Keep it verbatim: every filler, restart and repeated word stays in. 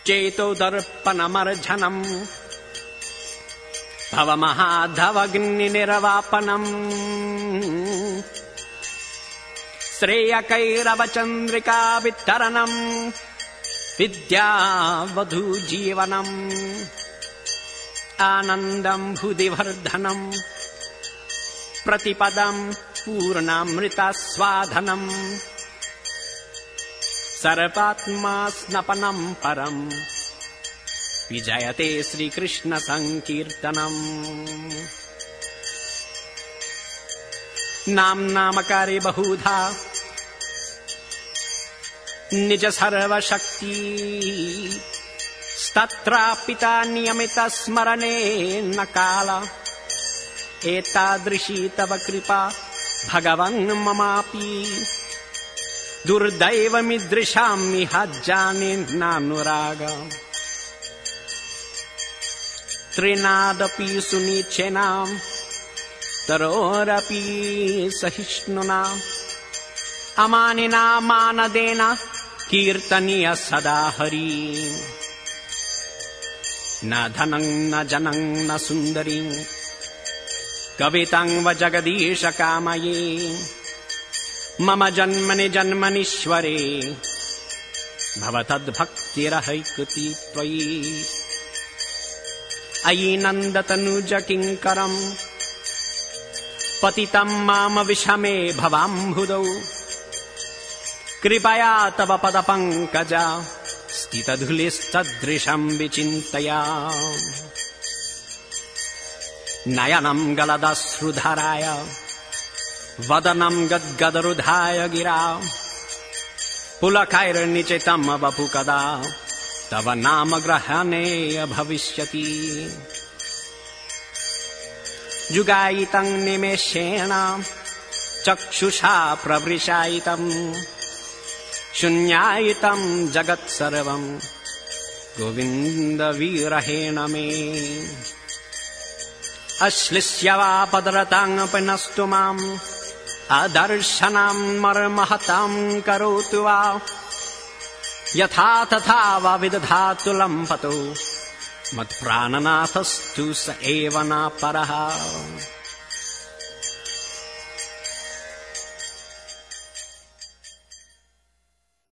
चेतो दर्पणमर्जनम् भवमहाधवग्निनिर्वापनम् श्रेयकैरवचन्द्रिका वितरणम् विद्यावधूजीवनम् आनन्दम् भुदिवर्धनम् प्रतिपदम् पूर्णामृतास्वादनम् सर्वात्मा स्नपनम् परम् विजयते श्रीकृष्ण संकीर्तनम् नाम्नामकारे बहुधा निज सर्वशक्ति तत्रापिता नियमित स्मरणे न काल एतादृशी तव कृपा भगवन् ममापि दुर्दैवमिदृशामिह जाने नानुराग त्रिनादपि सुनिच्छेनाम् तरोरपि सहिष्णुना अमानिना मानदेन कीर्तनीय सदा हरि न धनं न जनं न सुन्दरी कवितां व जगदीश कामये मम जन्मनि जन्मनीश्वरे भवतद्भक्तिरहैकृति त्वयि अयि नन्दतनुज किङ्करम् पतितं माम विषमे भवाम्बुधौ कृपया तव पदपङ्कजा स्थितधूलिस्तदृशं विचिन्तया नयनं गलदश्रुधराय वदनं गद्गदरुधाय गिरा पुलकैर्निचितं वपु कदा तव नाम ग्रहणे भविष्यति जुगायितं निमेषेण चक्षुषा प्रवृशायितं शून्यायितं जगत्सर्वं गोविन्द विरहेण मे अश्लिष्यवापदरताङ्पनस्तु माम् अदर्शनां मर्महतां करोतु वा यथा तथा वा विदधातु लम्पतो मत्प्राणनाथस्तु स एव न परः।